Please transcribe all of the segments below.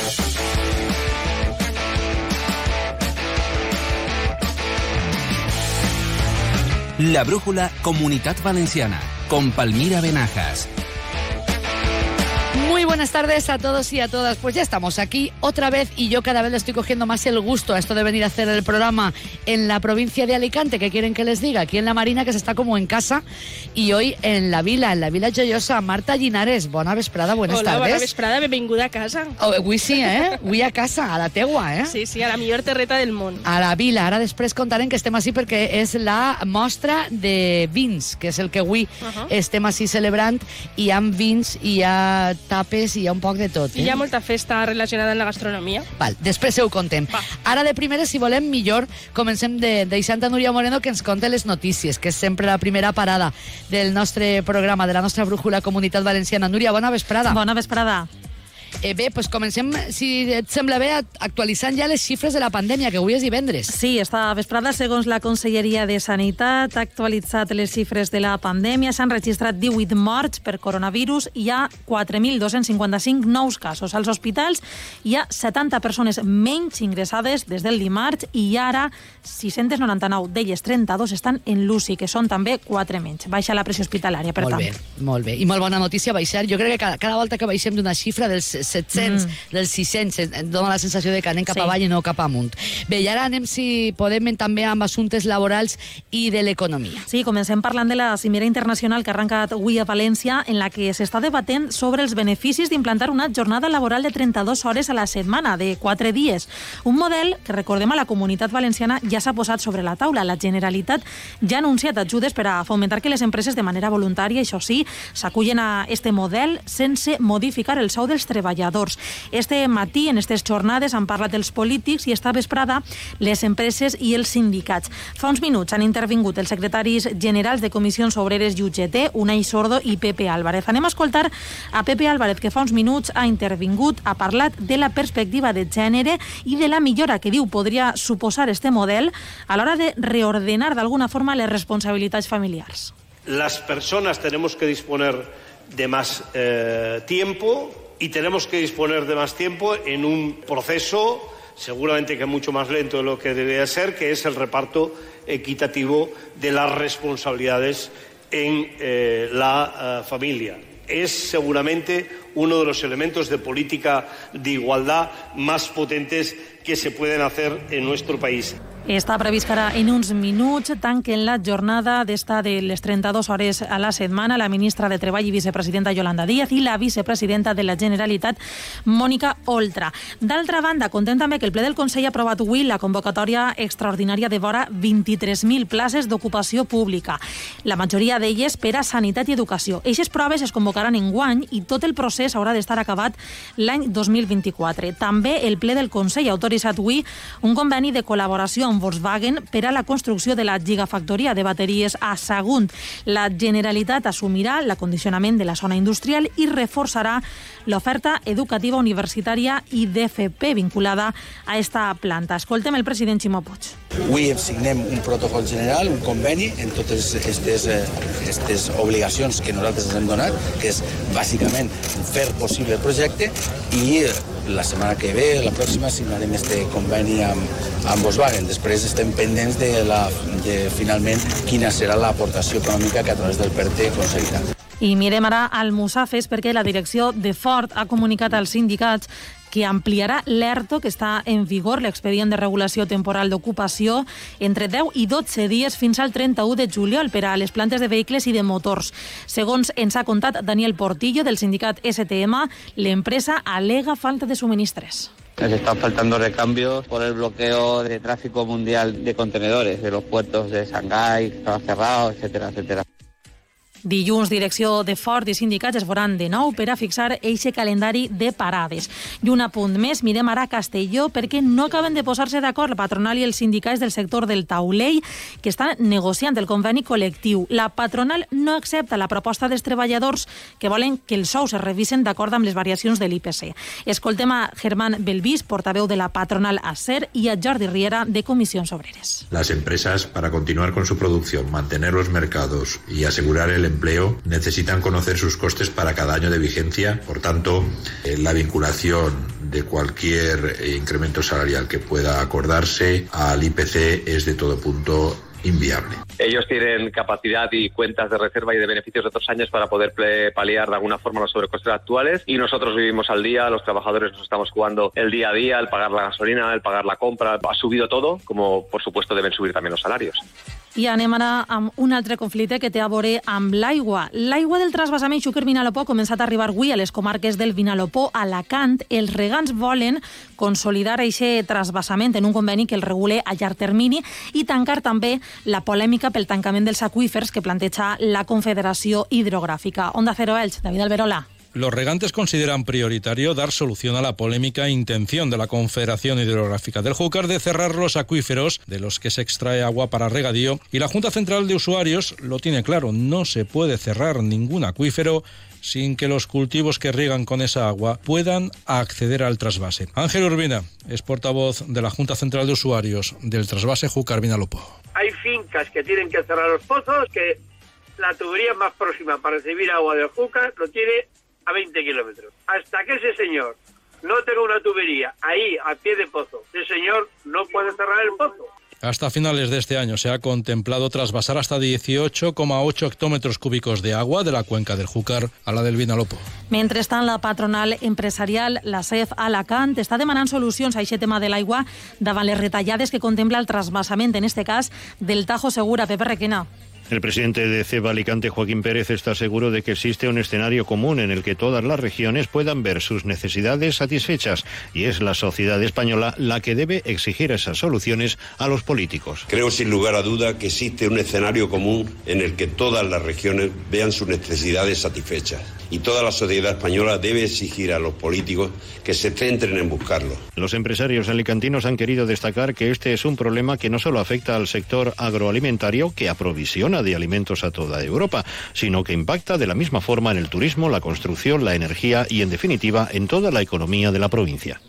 La Brújula Comunidad Valenciana, con Palmira Benajas. Muy buenas tardes a todos y a todas. Pues ya estamos aquí otra vez y yo cada vez le estoy cogiendo más el gusto a esto de venir a hacer el programa en la provincia de Alicante. ¿Qué quieren que les diga? Aquí en la Marina, que se está como en casa, y hoy en la Vila Joiosa. Marta Llinares, bona vesprada, buenas tardes. Hola, bona vesprada, benvinguda a casa. Avui sí, Avui a casa, a la teua, Sí, a la millor terreta del món. A la Vila. Ara després contarem que estem així perquè és la mostra de vins, que és el que avui estem així celebrant, i hi ha vins, i hi ha tapes, i hi ha un poc de tot. I hi ha molta festa relacionada amb la gastronomia. Val, després ho contem. Ara de primera, si volem, millor comencem deixant a Núria Moreno que ens conte les notícies, que és sempre la primera parada del nostre programa, de la nostra brújula Comunitat Valenciana. Núria, bona vesprada. Bona vesprada. Bé, doncs comencem, si et sembla bé, actualitzant ja les xifres de la pandèmia, que avui és divendres. Sí, esta vesprada, segons la Conselleria de Sanitat, ha actualitzat les xifres de la pandèmia. S'han registrat 18 morts per coronavirus i hi ha 4.255 nous casos. Als hospitals hi ha 70 persones menys ingressades des del dimarts i ara 699 d'elles, 32, estan en l'UCI, que són també 4 menys. Baixa la pressió hospitalària, per tant. Molt bé. I molt bona notícia baixar. Jo crec que cada volta que baixem d'una xifra dels 700, dels 600, dona la sensació de que anem cap avall i no cap amunt. Bé, i ara anem, si podem, també amb assumptes laborals i de l'economia. Sí, comencem parlant de la cimera internacional que ha arrencat avui a València, en la que s'està debatent sobre els beneficis d'implantar una jornada laboral de 32 hores a la setmana, de 4 dies. Un model que, recordem, a la Comunitat Valenciana ja s'ha posat sobre la taula. La Generalitat ja ha anunciat ajudes per a fomentar que les empreses, de manera voluntària, això sí, s'acullen a este model sense modificar el sou dels treballadors. Este matí, en aquestes jornades, han parlat els polítics i esta vesprada les empreses i els sindicats. Fa uns minuts han intervingut els secretaris generals de Comissions Obreres i UGT, Unai Sordo i Pepe Álvarez. Anem a escoltar a Pepe Álvarez, que fa uns minuts ha intervingut, ha parlat de la perspectiva de gènere i de la millora que diu podria suposar este model a l'hora de reordenar d'alguna forma les responsabilitats familiars. Las personas tenemos que disponer de más tiempo y tenemos que disponer de más tiempo en un proceso seguramente que mucho más lento de lo que debería ser, que es el reparto equitativo de las responsabilidades en la familia. Es seguramente uno de los elementos de política de igualdad más potentes que se pueden hacer en nuestro país. Està previst que ara en uns minuts tanquen la jornada d'esta de les 32 hores a la setmana la ministra de Treball i vicepresidenta Yolanda Díaz i la vicepresidenta de la Generalitat, Mònica Oltra. D'altra banda, contem també que el ple del Consell ha aprovat avui la convocatòria extraordinària de vora 23.000 places d'ocupació pública. La majoria d'elles per a sanitat i educació. Eixes proves es convocaran enguany i tot el procés haurà d'estar acabat l'any 2024. També el ple del Consell ha autoritzat avui un conveni de col·laboració amb Volkswagen per a la construcció de la gigafactoria de bateries a Sagunt. La Generalitat assumirà l'acondicionament de la zona industrial i reforçarà l'oferta educativa universitària i d'FP vinculada a esta planta. Escoltem el president Ximo Puig. Avui signem un protocol general, un conveni en totes aquestes obligacions que nosaltres ens hem donat, que és bàsicament fer possible el projecte, i la setmana que ve, la pròxima, signarem este conveni amb Volkswagen. Després estem pendents de finalment quina serà l'aportació econòmica que a través del PERTE aconseguirà. I mirem ara al Musafes perquè la direcció de Ford ha comunicat als sindicats que ampliarà l'ERTO que està en vigor, l'expedient de regulació temporal d'ocupació, entre 10 i 12 dies fins al 31 de juliol per a les plantes de vehicles i de motors. Segons ens ha contat Daniel Portillo, del sindicat STM, l'empresa alega falta de suministres. Nos están faltando recambios por el bloqueo de tráfico mundial de contenedores de los puertos de Shanghái, que estaba cerrado, etcétera, etcétera. Dilluns, direcció de Ford i sindicats es veuran de nou per a fixar eixe calendari de parades. I un apunt més, mirem ara a Castelló, perquè no acaben de posar-se d'acord la patronal i els sindicats del sector del taulell, que estan negociant el conveni col·lectiu. La patronal no accepta la proposta dels treballadors, que volen que els sous es revisen d'acord amb les variacions de l'IPC. Escoltem a Germán Belvís, portaveu de la patronal ASER, i a Jordi Riera, de Comissions Obreres. Las empresas, para continuar con su producción, mantener los mercados y asegurar el empleo necesitan conocer sus costes para cada año de vigencia. Por tanto, la vinculación de cualquier incremento salarial que pueda acordarse al IPC es de todo punto inviable. Ellos tienen capacidad y cuentas de reserva y de beneficios de otros años para poder paliar de alguna forma los sobrecostes actuales, y nosotros vivimos al día, los trabajadores nos estamos jugando el día a día, el pagar la gasolina, el pagar la compra. Ha subido todo, como por supuesto deben subir también los salarios. I anem ara amb un altre conflicte que té a veure amb l'aigua. L'aigua del trasbassament Xúquer-Vinalopó ha començat a arribar avui a les comarques del Vinalopó-Alacant. Els regants volen consolidar aquest trasbassament en un conveni que el regule a llarg termini i tancar també la polèmica pel tancament dels aqüífers que planteja la Confederació Hidrogràfica. Onda Cero Elx, David Alberola. Los regantes consideran prioritario dar solución a la polémica intención de la Confederación Hidrográfica del Júcar de cerrar los acuíferos de los que se extrae agua para regadío, y la Junta Central de Usuarios lo tiene claro: no se puede cerrar ningún acuífero sin que los cultivos que riegan con esa agua puedan acceder al trasvase. Ángel Urbina es portavoz de la Junta Central de Usuarios del trasvase Júcar-Vinalopó. Hay fincas que tienen que cerrar los pozos, que la tubería más próxima para recibir agua del Júcar lo tiene a 20 kilómetros. Hasta que ese señor no tenga una tubería ahí a pie de pozo, ese señor no puede cerrar el pozo. Hasta finales de este año se ha contemplado trasvasar hasta 18,8 hectómetros cúbicos de agua de la cuenca del Júcar a la del Vinalopó. Mentrestant, la patronal empresarial, la CEF Alacant, està demanant solucions a aquest tema de l'aigua davant les retallades que contempla el trasbassament, en este cas, del Tajo Segura. Pepe Requena. El presidente de CEF Alicante, Joaquín Pérez, está seguro de que existe un escenario común en el que todas las regiones puedan ver sus necesidades satisfechas, y es la sociedad española la que debe exigir esas soluciones a los políticos. Creo sin lugar a duda que existe un escenario común en el que todas las regiones vean sus necesidades satisfechas, y toda la sociedad española debe exigir a los políticos que se centren en buscarlo. Los empresarios alicantinos han querido destacar que este es un problema que no solo afecta al sector agroalimentario, que aprovisiona de alimentos a toda Europa, sino que impacta de la misma forma en el turismo, la construcción, la energía y, en definitiva, en toda la economía de la provincia.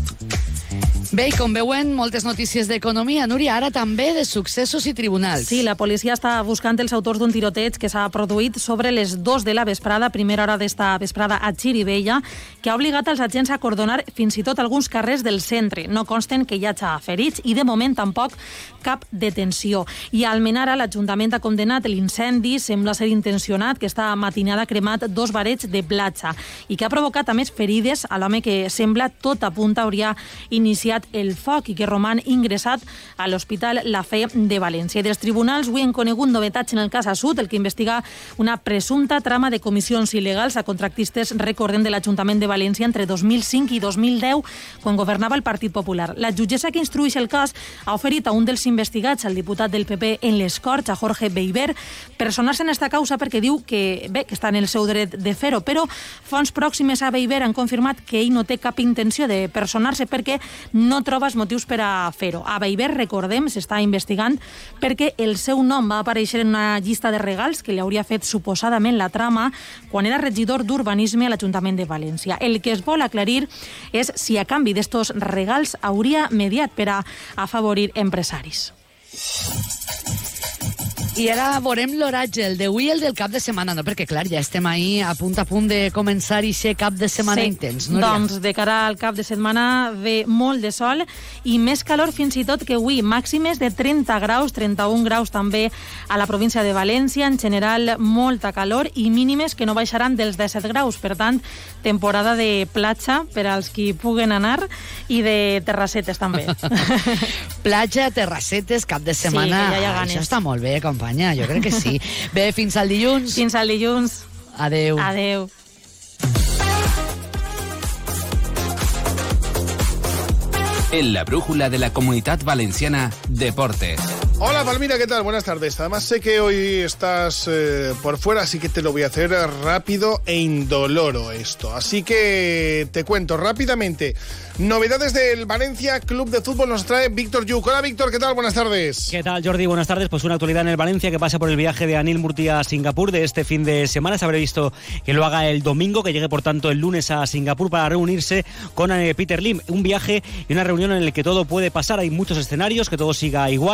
Bé, i com veuen, moltes notícies d'economia. Núria, ara també de successos i tribunals. Sí, la policia està buscant els autors d'un tiroteig que s'ha produït sobre les 2 de la vesprada, primera hora d'esta vesprada a Xirivella, que ha obligat els agents a acordonar fins i tot alguns carrers del centre. No consten que hi hagi ferits i, de moment, tampoc cap detenció. I a Almenara, l'Ajuntament ha condemnat l'incendi, sembla ser intencionat, que esta matinada ha cremat 2 barets de platja i que ha provocat, a més, ferides a l'home que sembla, tot apunta, hauria iniciat el foc i que roman ingressat a l'Hospital La Fe de València. I dels tribunals avui hem conegut novetats en el cas Assut, el que investiga una presumpta trama de comissions il·legals a contractistes, recordem, de l'Ajuntament de València entre 2005 i 2010, quan governava el Partit Popular. La jutgessa que instrueix el cas ha oferit a un dels investigats, el diputat del PP en les Corts, a Jorge Beiber, personar-se en esta causa perquè diu que, bé, que està en el seu dret de fer-ho, però fonts pròximes a Beiber han confirmat que ell no té cap intenció de personar-se perquè no troba els motius per a fer-ho. A Beiber, recordem, s'està investigant perquè el seu nom va aparèixer en una llista de regals que li hauria fet suposadament la trama quan era regidor d'Urbanisme a l'Ajuntament de València. El que es vol aclarir és si a canvi d'estos regals hauria mediat per a afavorir empresaris. I ara veurem l'oratge, el d'avui i el del cap de setmana, no? Perquè, clar, ja estem ahí a punt de començar i ser cap de setmana intens, Núria. Doncs de cara al cap de setmana ve molt de sol i més calor fins i tot que avui, màximes de 30 graus, 31 graus també a la província de València, en general molta calor i mínimes que no baixaran dels 17 graus, per tant, temporada de platja per als qui puguen anar i de terrassetes també. Platja, terrassetes, cap de setmana, sí, que ja hi ha ganes. Això està molt bé, companya, jo crec que sí. Bé, fins al dilluns. Fins al dilluns. Adeu. Adeu. En la brújula de la Comunitat Valenciana, Deportes. Hola Palmira, ¿qué tal? Buenas tardes. Además sé que hoy estás por fuera, así que te lo voy a hacer rápido e indoloro esto. Así que te cuento rápidamente. Novedades del Valencia Club de Fútbol nos trae Víctor Lluch. Hola Víctor, ¿qué tal? Buenas tardes. ¿Qué tal, Jordi? Buenas tardes. Pues una actualidad en el Valencia que pasa por el viaje de Anil Murti a Singapur de este fin de semana. Se habrá visto que lo haga el domingo, que llegue por tanto el lunes a Singapur para reunirse con Peter Lim. Un viaje y una reunión en el que todo puede pasar. Hay muchos escenarios, que todo siga igual y que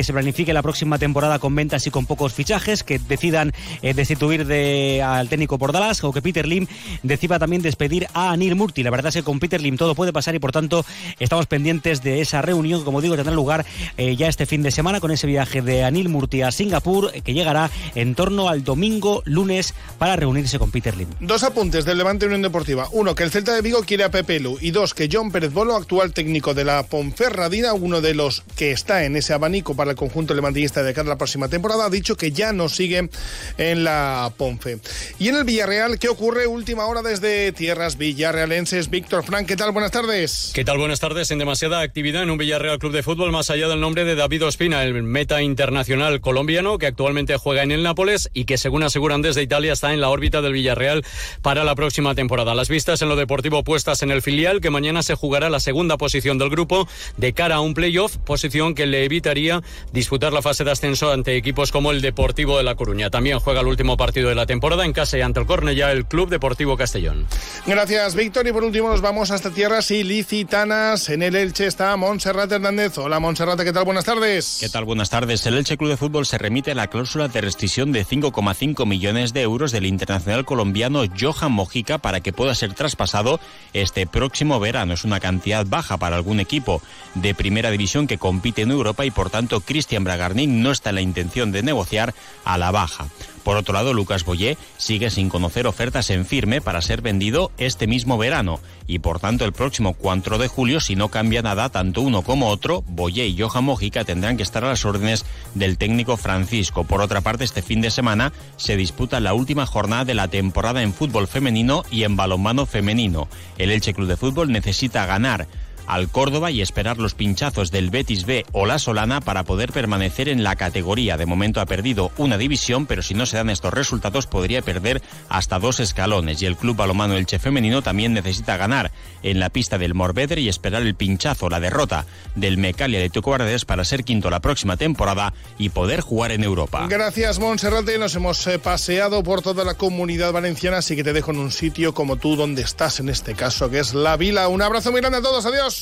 que se planifique la próxima temporada con ventas y con pocos fichajes, que decidan destituir al técnico Bordalás, o que Peter Lim decida también despedir a Anil Murti. La verdad es que con Peter Lim todo puede pasar y por tanto estamos pendientes de esa reunión que, como digo, tendrá lugar ya este fin de semana con ese viaje de Anil Murti a Singapur, que llegará en torno al domingo, lunes, para reunirse con Peter Lim. Dos apuntes del Levante Unión Deportiva. Uno, que el Celta de Vigo quiere a Pepe Lu. Y dos, que John Pérez Bolo, actual técnico de la Ponferradina, uno de los que está en ese abanico para el conjunto levantillista de cara a la próxima temporada, ha dicho que ya no sigue en la Ponfe. Y en el Villarreal, ¿qué ocurre? Última hora desde tierras villarrealenses. Víctor Frank, ¿qué tal? Buenas tardes. ¿Qué tal? Buenas tardes. En demasiada actividad en un Villarreal Club de Fútbol, más allá del nombre de David Ospina, el meta internacional colombiano que actualmente juega en el Nápoles y que, según aseguran desde Italia, está en la órbita del Villarreal para la próxima temporada. Las vistas en lo deportivo puestas en el filial, que mañana se jugará la segunda posición del grupo de cara a un playoff, posición que le evitaría disputar la fase de ascenso ante equipos como el Deportivo de La Coruña. También juega el último partido de la temporada en casa y ante el Cornellá, el Club Deportivo Castellón. Gracias, Víctor. Y por último nos vamos hasta tierras ilicitanas. En el Elche está Montserrat Hernández. Hola, Montserrat, ¿qué tal? Buenas tardes. ¿Qué tal? Buenas tardes. El Elche Club de Fútbol se remite a la cláusula de rescisión de 5,5 millones de euros del internacional colombiano Johan Mojica para que pueda ser traspasado este próximo verano. Es una cantidad baja para algún equipo de primera división que compite en Europa y por tanto Cristian Bragarnik no está en la intención de negociar a la baja. Por otro lado, Lucas Boyé sigue sin conocer ofertas en firme para ser vendido este mismo verano y por tanto el próximo 4 de julio, si no cambia nada, tanto uno como otro, Boyé y Johan Mojica, tendrán que estar a las órdenes del técnico Francisco. Por otra parte, este fin de semana se disputa la última jornada de la temporada en fútbol femenino y en balonmano femenino. El Elche Club de Fútbol necesita ganar al Córdoba y esperar los pinchazos del Betis B o la Solana para poder permanecer en la categoría. De momento ha perdido una división, pero si no se dan estos resultados podría perder hasta 2 escalones. Y el Club Balonmano Elche Femenino también necesita ganar en la pista del Morvedre y esperar el pinchazo, la derrota del Mecalia de Tucuardes para ser quinto la próxima temporada y poder jugar en Europa. Gracias, Montserrat. Nos hemos paseado por toda la Comunidad Valenciana, así que te dejo en un sitio como tú, donde estás en este caso, que es La Vila. Un abrazo muy grande a todos. Adiós.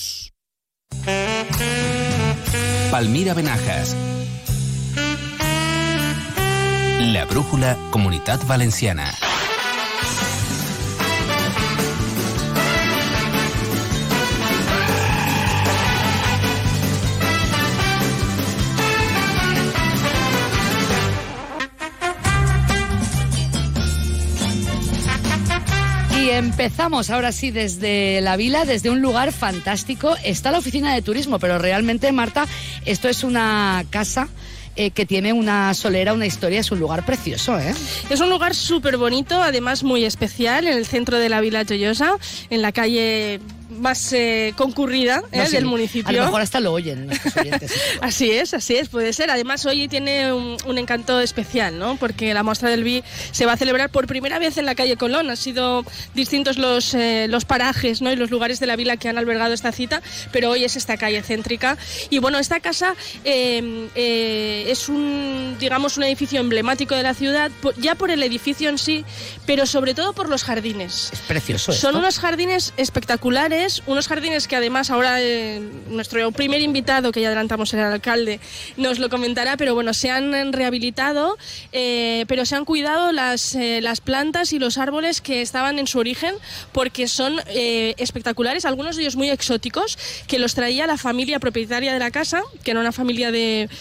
Palmira Benajas. La brújula Comunitat Valenciana. Y empezamos ahora sí desde La Vila, desde un lugar fantástico. Está la oficina de turismo, pero realmente, Marta, esto es una casa que tiene una solera, una historia, es un lugar precioso, ¿eh? Es un lugar súper bonito, además muy especial, en el centro de la Vila Joiosa, en la calle más concurrida del municipio. A lo mejor hasta lo oyen nuestros oyentes. Así es, puede ser. Además, hoy tiene un encanto especial, ¿no? Porque la muestra del Vi se va a celebrar por primera vez en la calle Colón. Han sido distintos los parajes, ¿no? Y los lugares de la vila que han albergado esta cita, pero hoy es esta calle céntrica. Y bueno, esta casa es un edificio emblemático de la ciudad, ya por el edificio en sí, pero sobre todo por los jardines. Es precioso. Son unos jardines espectaculares, unos jardines que además ahora nuestro primer invitado, que ya adelantamos el alcalde, nos lo comentará, pero bueno, se han rehabilitado, pero se han cuidado las plantas y los árboles que estaban en su origen, porque son espectaculares, algunos de ellos muy exóticos, que los traía la familia propietaria de la casa, que era una familia de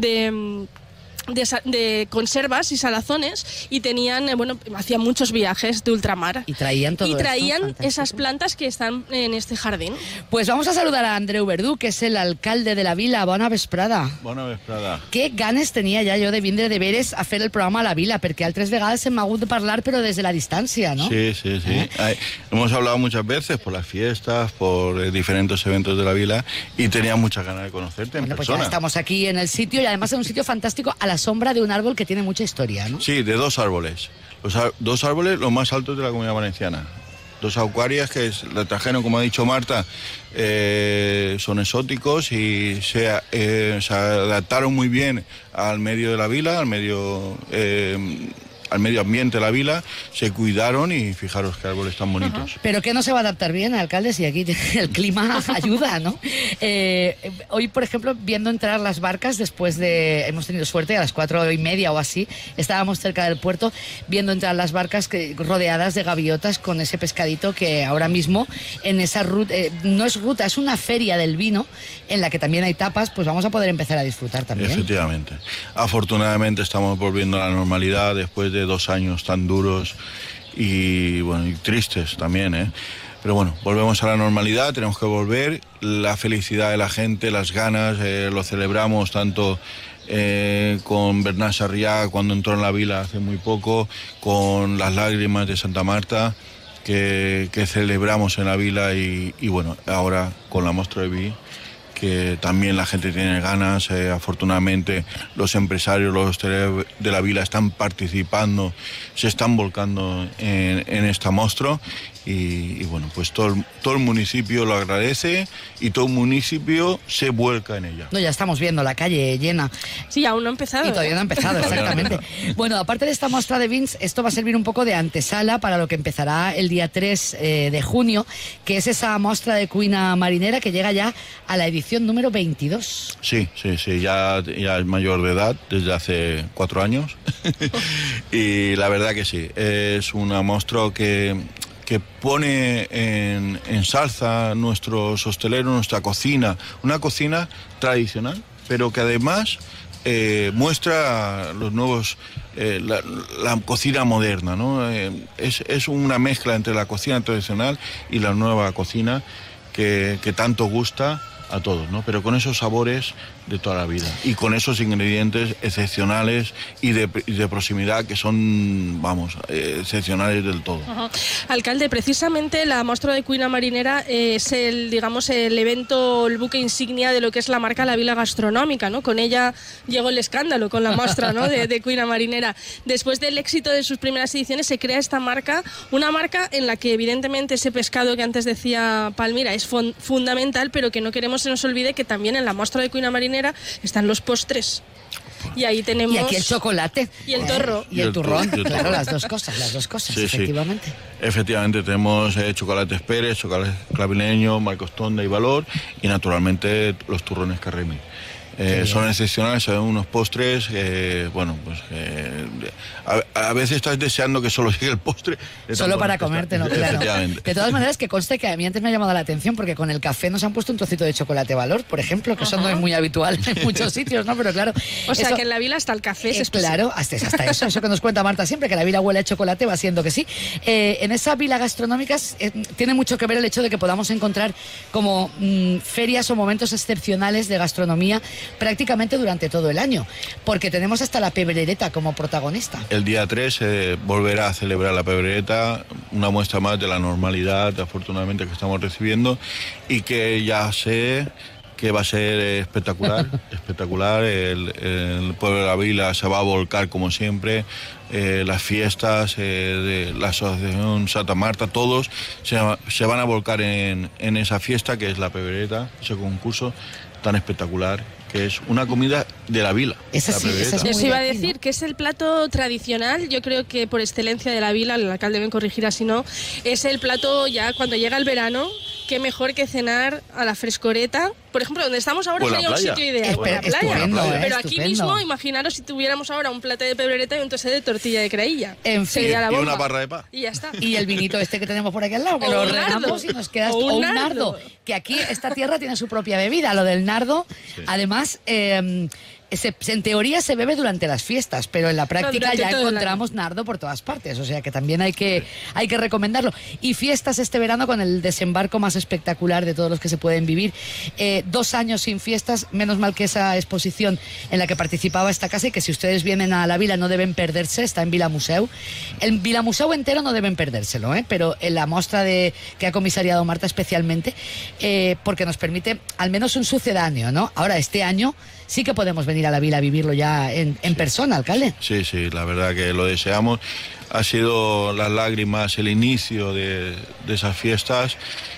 conservas y salazones, y tenían, hacían muchos viajes de ultramar. Y traían todo esas plantas que están en este jardín. Pues vamos a saludar a Andreu Verdú, que es el alcalde de la vila. Bona vesprada. Bona vesprada. Qué ganes tenia ja jo de vindre de veres a fer el programa a la vila, perquè altres vegades hem hagut de parlar, pero desde la distancia, ¿no? Sí. Hemos hablado muchas veces por las fiestas, por diferentes eventos de la vila, y tenía muchas ganas de conocerte en persona. Pues ya estamos aquí en el sitio, y además en un sitio fantástico, a la sombra de un árbol que tiene mucha historia, ¿no? Sí, de 2 árboles. Los 2 árboles los más altos de la Comunidad Valenciana. 2 aucarias que la trajeron, como ha dicho Marta, son exóticos y se adaptaron muy bien al medio de la vila, al medio al medio ambiente de la vila, se cuidaron y fijaros qué árboles tan bonitos. Pero que no se va a adaptar bien, alcalde, si aquí el clima ayuda, ¿no? Hoy, por ejemplo, viendo entrar las barcas después de... Hemos tenido suerte, a las 4:30 o así, estábamos cerca del puerto, viendo entrar las barcas rodeadas de gaviotas con ese pescadito que ahora mismo en esa ruta... no es ruta, es una feria del vino en la que también hay tapas, pues vamos a poder empezar a disfrutar también. Efectivamente. Afortunadamente estamos volviendo a la normalidad después de 2 años tan duros y, bueno, y tristes también, ¿eh? Pero bueno, volvemos a la normalidad, tenemos que volver, la felicidad de la gente, las ganas, lo celebramos tanto con Bernat Sarriá cuando entró en la vila hace muy poco, con las lágrimas de Santa Marta que celebramos en la vila y bueno, ahora con la Mostra de Vi, que también la gente tiene ganas, afortunadamente los empresarios, los hosteleros de la vila están participando, se están volcando en esta mostra y bueno, pues todo el municipio lo agradece y todo el municipio se vuelca en ella. No, ya estamos viendo la calle llena. Sí, aún no ha empezado. Y todavía no ha empezado, exactamente. Bueno, aparte de esta muestra de vins, esto va a servir un poco de antesala para lo que empezará el día 3 de junio, que es esa muestra de cuina marinera que llega ya a la edición número 22. Sí, ya es mayor de edad desde hace 4 años y la verdad que sí, es una muestra que pone en salsa nuestros hosteleros, nuestra cocina, una cocina tradicional, pero que además muestra los nuevos, la cocina moderna, ¿no? Es una mezcla entre la cocina tradicional y la nueva cocina que tanto gusta a todos, ¿no? Pero con esos sabores de toda la vida y con esos ingredientes excepcionales y de proximidad que son, vamos, excepcionales del todo. Ajá. Alcalde, precisamente la muestra de cuina marinera es el evento, el buque insignia de lo que es la marca La Vila Gastronómica, ¿no? Con ella llegó el escándalo con la muestra, ¿no? de cuina marinera. Después del éxito de sus primeras ediciones se crea esta marca, una marca en la que evidentemente ese pescado que antes decía Palmira es fundamental, pero que no queremos se nos olvide que también en la muestra de cuina marinera están los postres. Y ahí tenemos... Y aquí el chocolate. Y el torro. Y el turrón. Claro, las dos cosas, sí, efectivamente. Sí. Efectivamente, tenemos chocolates Pérez, chocolate clavileño, Marcos Tonda y Valor, y naturalmente los turrones Carremi. Son excepcionales, son unos postres bueno, pues a veces estás deseando que solo llegue el postre. Solo para comértelo, claro. De todas maneras, que conste que a mí antes me ha llamado la atención porque con el café nos han puesto un trocito de chocolate Valor, por ejemplo, que eso no es muy habitual en muchos sitios, ¿no? Pero claro. O sea, que en la vila hasta el café es claro, hasta eso que nos cuenta Marta siempre, que la vila huele a chocolate, va siendo que sí. En esa vila gastronómica tiene mucho que ver el hecho de que podamos encontrar como ferias o momentos excepcionales de gastronomía prácticamente durante todo el año, porque tenemos hasta la pebrereta como protagonista. El día 3 volverá a celebrar la pebrereta, una muestra más de la normalidad, afortunadamente, que estamos recibiendo, y que ya sé que va a ser espectacular, el pueblo de la vila se va a volcar como siempre, las fiestas de la Asociación Santa Marta, todos se van a volcar en esa fiesta que es la pebrereta, ese concurso tan espectacular, que es una comida de la vila. Eso iba a decir, que es el plato tradicional, yo creo que por excelencia de la vila, el alcalde me corregirá si no, es el plato ya cuando llega el verano, qué mejor que cenar a la frescoreta. Por ejemplo, donde estamos ahora sería un sitio ideal, la playa. Pero aquí mismo, imaginaros si tuviéramos ahora un plato de pebrereta y un trocito de tortilla de creilla. En fin, sería la bomba. Y una barra de paz. Y ya está. Y el vinito este que tenemos por aquí al lado, que lo regamos y nos queda un nardo. Que aquí esta tierra tiene su propia bebida, lo del nardo. Sí. Además, en teoría se bebe durante las fiestas, pero en la práctica ya encontramos nardo por todas partes, o sea que también hay que recomendarlo. Y fiestas este verano con el desembarco más espectacular de todos los que se pueden vivir. 2 años sin fiestas, menos mal que esa exposición en la que participaba esta casa, y que si ustedes vienen a la vila no deben perderse, está en Vila Museu. El Vila Museu entero no deben perdérselo, pero en la muestra que ha comisariado Marta especialmente, porque nos permite al menos un sucedáneo, ¿no? Ahora, este año sí que podemos venir a la vila a vivirlo ya en persona, alcalde. Sí, la verdad que lo deseamos. Ha sido las lágrimas el inicio de esas fiestas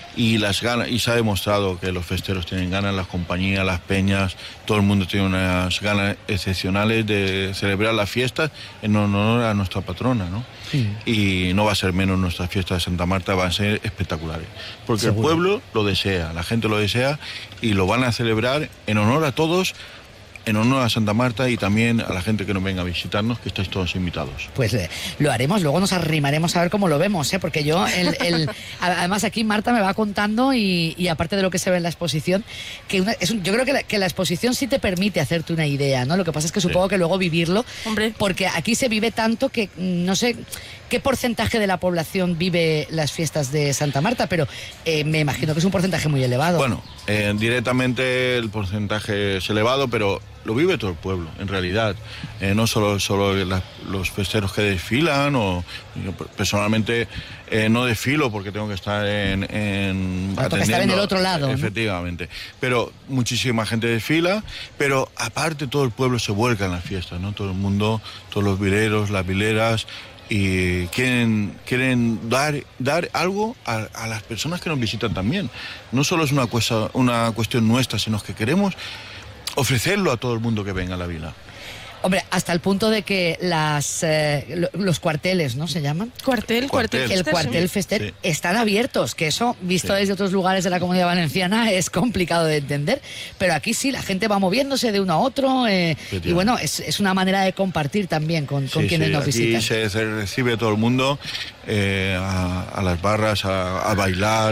y las ganas, y se ha demostrado que los festeros tienen ganas, las compañías, las peñas, todo el mundo tiene unas ganas excepcionales de celebrar las fiestas en honor a nuestra patrona, ¿no? Sí. Y no va a ser menos nuestras fiestas de Santa Marta, van a ser espectaculares, porque seguro. El pueblo lo desea, la gente lo desea y lo van a celebrar en honor a todos, en honor a Santa Marta y también a la gente que nos venga a visitarnos, que estáis todos invitados. Pues lo haremos, luego nos arrimaremos a ver cómo lo vemos, ¿eh? Porque yo, además aquí Marta me va contando y aparte de lo que se ve en la exposición, que yo creo que la exposición sí te permite hacerte una idea, ¿no? Lo que pasa es que supongo que luego vivirlo, hombre, porque aquí se vive tanto que no sé qué porcentaje de la población vive las fiestas de Santa Marta, pero me imagino que es un porcentaje muy elevado. Bueno, directamente el porcentaje es elevado, pero lo vive todo el pueblo, en realidad. No solo los festeros que desfilan, o yo personalmente no desfilo porque tengo que estar tengo que estar en el otro lado. Efectivamente. ¿No? Pero muchísima gente desfila, pero aparte todo el pueblo se vuelca en las fiestas, ¿no? Todo el mundo, todos los vileros, las vileras, y quieren dar algo a las personas que nos visitan también. No solo es una cuestión nuestra, sino que queremos ofrecerlo a todo el mundo que venga a la vila. Hombre, hasta el punto de que los cuarteles, ¿no? ¿Se llaman? El cuartel Fester están abiertos, que eso, visto desde otros lugares de la Comunidad Valenciana, es complicado de entender. Pero aquí sí, la gente va moviéndose de uno a otro y bueno, es una manera de compartir también con quienes nos visitan. Aquí se recibe a todo el mundo, a las barras, a bailar,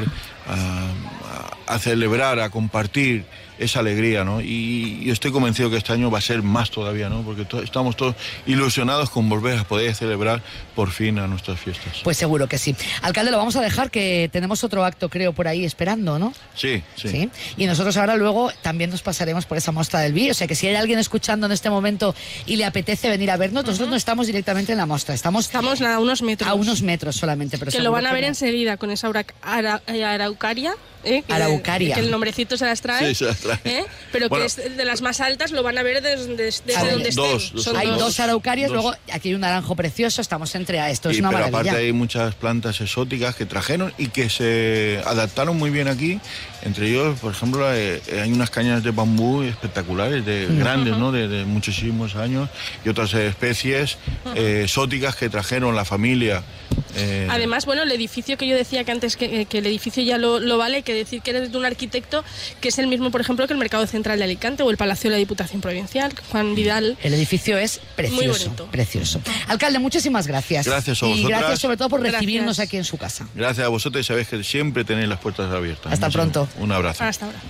a celebrar, a compartir esa alegría, ¿no? Y estoy convencido que este año va a ser más todavía, ¿no? Porque estamos todos ilusionados con volver a poder celebrar por fin a nuestras fiestas. Pues seguro que sí. Alcalde, lo vamos a dejar, que tenemos otro acto, creo, por ahí esperando, ¿no? Sí. Y nosotros ahora luego también nos pasaremos por esa muestra del Vi. O sea que si hay alguien escuchando en este momento y le apetece venir a vernos, nosotros no estamos directamente en la muestra, estamos a unos metros. A unos metros solamente. Pero que lo van a ver enseguida con esa araucaria. Araucaria. Que el nombrecito se las trae. Sí, se las trae. Pero bueno, que es de las más altas, lo van a ver desde donde estén. Hay dos araucarias, luego aquí hay un naranjo precioso, estamos entre a esto, es una maravilla. Pero aparte hay muchas plantas exóticas que trajeron y que se adaptaron muy bien aquí. Entre ellos, por ejemplo, hay unas cañas de bambú espectaculares, grandes, ¿no? De muchísimos años, y otras especies exóticas que trajeron la familia. Además, bueno, el edificio que yo decía que antes que el edificio ya lo vale, hay que decir que es de un arquitecto que es el mismo, por ejemplo, que el Mercado Central de Alicante o el Palacio de la Diputación Provincial, Juan Vidal. El edificio es precioso, muy bonito. Precioso. Alcalde, muchísimas gracias. Gracias a vosotras. Y gracias sobre todo por recibirnos aquí en su casa. Gracias a vosotros, y sabéis que siempre tenéis las puertas abiertas. Hasta pronto. Un abrazo. Hasta ahora.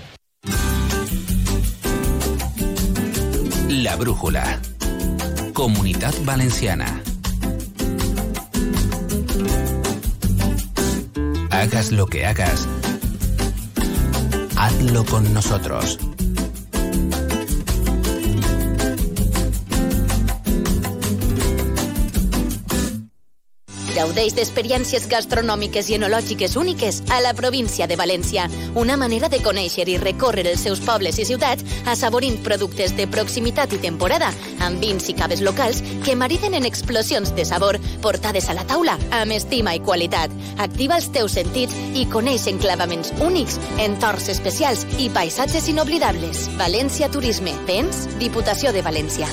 La Brújula. Comunidad Valenciana. Hagas lo que hagas, hazlo con nosotros. Gaudeix d'experiències gastronòmiques i enològiques úniques a la província de València. Una manera de conèixer i recórrer els seus pobles i ciutats assaborint productes de proximitat i temporada, amb vins i caves locals que mariden en explosions de sabor portades a la taula amb estima i qualitat. Activa els teus sentits i coneix enclavaments únics, entorns especials i paisatges inoblidables. València Turisme. Vens? Diputació de València.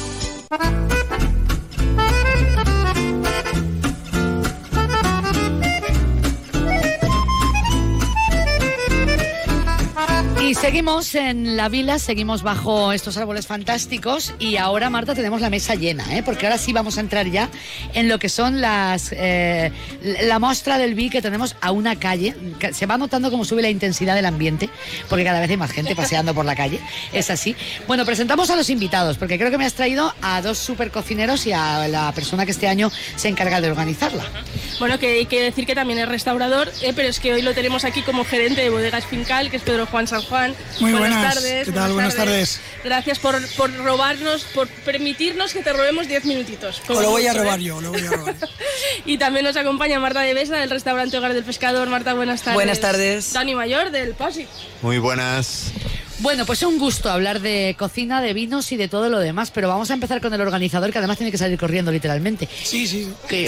Y seguimos en la vila, seguimos bajo estos árboles fantásticos y ahora, Marta, tenemos la mesa llena, porque ahora sí vamos a entrar ya en lo que son la muestra del Vi que tenemos a una calle. Se va notando cómo sube la intensidad del ambiente, porque cada vez hay más gente paseando por la calle, es así. Bueno, presentamos a los invitados, porque creo que me has traído a dos super cocineros y a la persona que este año se encarga de organizarla. Bueno, que hay que decir que también es restaurador, pero es que hoy lo tenemos aquí como gerente de Bodegas Fincal, que es Pedro Juan San Juan. Muy buenas tardes. ¿Qué tal? Buenas tardes. Gracias por robarnos, por permitirnos que te robemos 10 minutitos. O lo voy a robar yo, lo voy a robar. Y también nos acompaña Marta de Besa, del restaurante Hogar del Pescador. Marta, buenas tardes. Buenas tardes. Dani Mayor, del POSI. Muy buenas. Bueno, pues un gusto hablar de cocina, de vinos y de todo lo demás, pero vamos a empezar con el organizador, que además tiene que salir corriendo literalmente. Sí.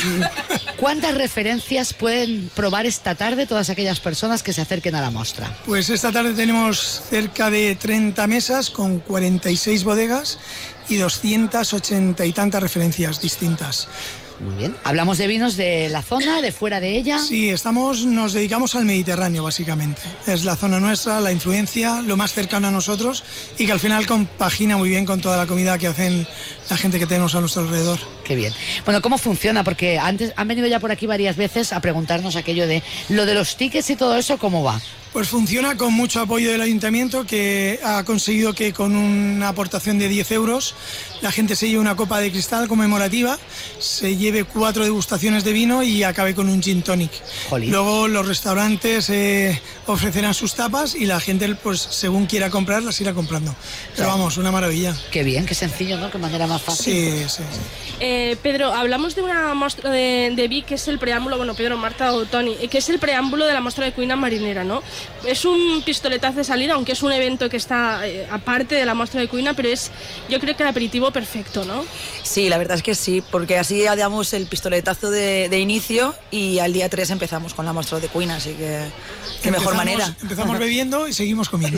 ¿Cuántas referencias pueden probar esta tarde todas aquellas personas que se acerquen a la muestra? Pues esta tarde tenemos cerca de 30 mesas con 46 bodegas y 280 y tantas referencias distintas. Muy bien. Hablamos de vinos de la zona, de fuera de ella. Sí, nos dedicamos al Mediterráneo, básicamente. Es la zona nuestra, la influencia, lo más cercano a nosotros y que al final compagina muy bien con toda la comida que hacen la gente que tenemos a nuestro alrededor. Qué bien. Bueno, ¿cómo funciona? Porque antes han venido ya por aquí varias veces a preguntarnos aquello de lo de los tickets y todo eso, ¿cómo va? Pues funciona con mucho apoyo del ayuntamiento, que ha conseguido que con una aportación de 10 euros la gente se lleve una copa de cristal conmemorativa, se lleve 4 degustaciones de vino y acabe con un gin tonic. Jolín. Luego los restaurantes ofrecerán sus tapas y la gente, pues según quiera comprar, las irá comprando. Pero vamos, una maravilla. Qué bien, qué sencillo, ¿no? Qué manera más fácil. Sí. Pedro, hablamos de una muestra de vi que es el preámbulo, bueno, Pedro, Marta o Toni, que es el preámbulo de la muestra de cuina marinera, ¿no? Es un pistoletazo de salida, aunque es un evento que está aparte de la muestra de cuina, pero es, yo creo que el aperitivo perfecto, ¿no? Sí, la verdad es que sí, porque así damos el pistoletazo de inicio y al día 3 empezamos con la muestra de cuina, así que qué mejor manera. Empezamos bebiendo y seguimos comiendo.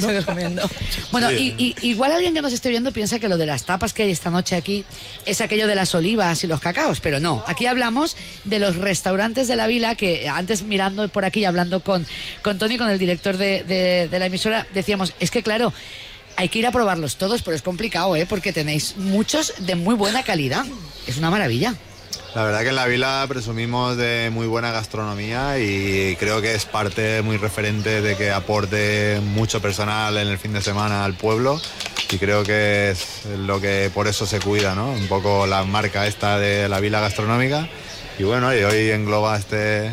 Bueno, y igual alguien que nos esté viendo piensa que lo de las tapas que hay esta noche aquí es aquello de las olivas y los cacaos, pero no. Aquí hablamos de los restaurantes de la vila, que antes mirando por aquí y hablando con Toni, con el director de la emisora, decíamos, es que claro, hay que ir a probarlos todos, pero es complicado, porque tenéis muchos de muy buena calidad. Es una maravilla. La verdad que en la vila presumimos de muy buena gastronomía y creo que es parte muy referente de que aporte mucho personal en el fin de semana al pueblo, y creo que es lo que por eso se cuida, ¿no? Un poco la marca esta de la vila gastronómica. Y bueno, y hoy engloba este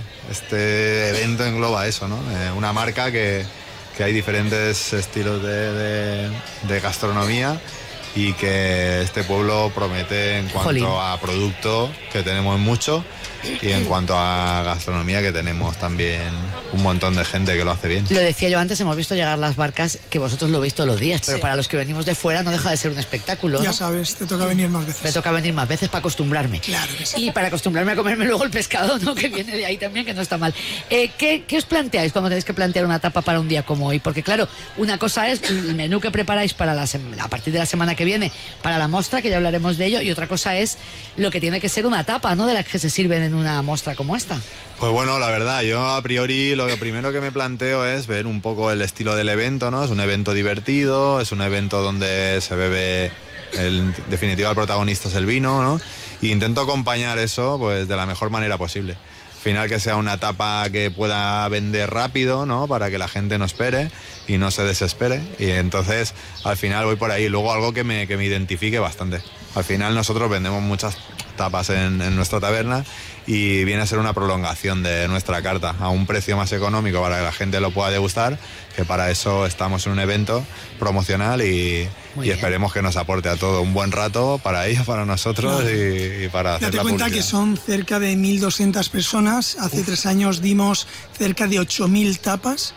evento, engloba eso, ¿no? Una marca que hay diferentes estilos de gastronomía y que este pueblo promete en cuanto a producto, que tenemos mucho, y en cuanto a gastronomía, que tenemos también un montón de gente que lo hace bien. Lo decía yo antes, hemos visto llegar las barcas, que vosotros lo veis todos los días, pero para los que venimos de fuera no deja de ser un espectáculo, ¿no? Ya sabes, te toca venir más veces. Me toca venir más veces para acostumbrarme. Claro que sí. Y para acostumbrarme a comerme luego el pescado, ¿no? Que viene de ahí también, que no está mal. ¿Qué os planteáis cuando tenéis que plantear una tapa para un día como hoy? Porque claro, una cosa es el menú que preparáis para a partir de la semana que viene para la muestra, que ya hablaremos de ello, y otra cosa es lo que tiene que ser una tapa, ¿no? De las que se sirven en una muestra como esta. Pues bueno, la verdad, yo a priori lo primero que me planteo es ver un poco el estilo del evento, ¿no? Es un evento divertido, es un evento donde se bebe, en definitiva el protagonista es el vino, ¿no? Y intento acompañar eso pues de la mejor manera posible. Al final, que sea una tapa que pueda vender rápido, ¿no? Para que la gente no espere y no se desespere. Y entonces al final voy por ahí. Luego algo que me identifique bastante. Al final nosotros vendemos muchas tapas en nuestra taberna y viene a ser una prolongación de nuestra carta a un precio más económico para que la gente lo pueda degustar, que para eso estamos en un evento promocional y esperemos que nos aporte a todo un buen rato para ellos, para nosotros, claro. y para hacer la publicidad. Date cuenta que son cerca de 1.200 personas. Hace 3 años dimos cerca de 8.000 tapas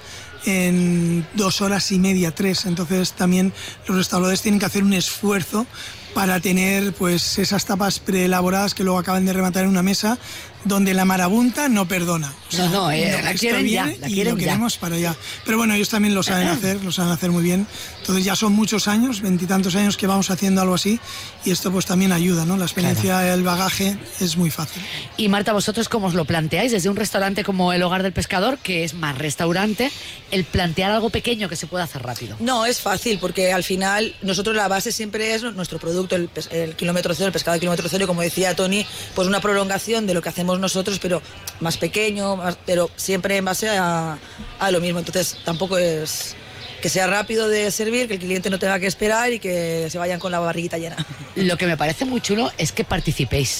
en 2 horas y media, 3. Entonces también los restauradores tienen que hacer un esfuerzo para tener pues esas tapas preelaboradas que luego acaban de rematar en una mesa donde la marabunta no perdona. O sea, la quieren ya, la quieren lo queremos para allá. Pero bueno, ellos también lo saben hacer muy bien. Entonces ya son muchos años, 20 y tantos años que vamos haciendo algo así, y esto pues también ayuda, ¿no? La experiencia, el bagaje es muy fácil. Y Marta, ¿vosotros cómo os lo planteáis? Desde un restaurante como el Hogar del Pescador, que es más restaurante, el plantear algo pequeño que se pueda hacer rápido. No, es fácil, porque al final nosotros la base siempre es nuestro producto, el kilómetro cero, el pescado de kilómetro cero, y como decía Toni, pues una prolongación de lo que hacemos nosotros, pero más pequeño, pero siempre en base a lo mismo. Entonces tampoco es que sea rápido de servir, que el cliente no tenga que esperar y que se vayan con la barriguita llena. Lo que me parece muy chulo es que participéis,